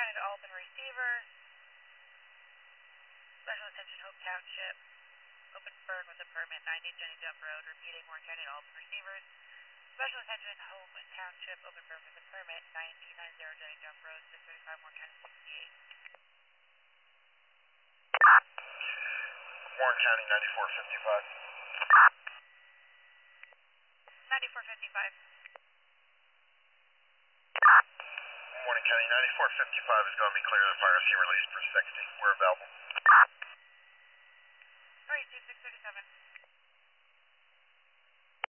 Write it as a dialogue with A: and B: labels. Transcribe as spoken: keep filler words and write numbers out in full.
A: County to Alban receivers. Special attention Hope Township. Open burn with a permit, ninety Jenny Jump Road. Repeating, Warren County to Alban receivers. Special attention Hope Township. Open burn with a permit, ninety ninety Jenny Jump Road. six thirty-five Warren County sixty-eight.
B: Warren County ninety-four fifty-five.
A: ninety-four fifty-five.
B: Warren County ninety-four fifty-five is going to be clear. The fire scene released for sixty. We're available.
A: Alright, six thirty-seven.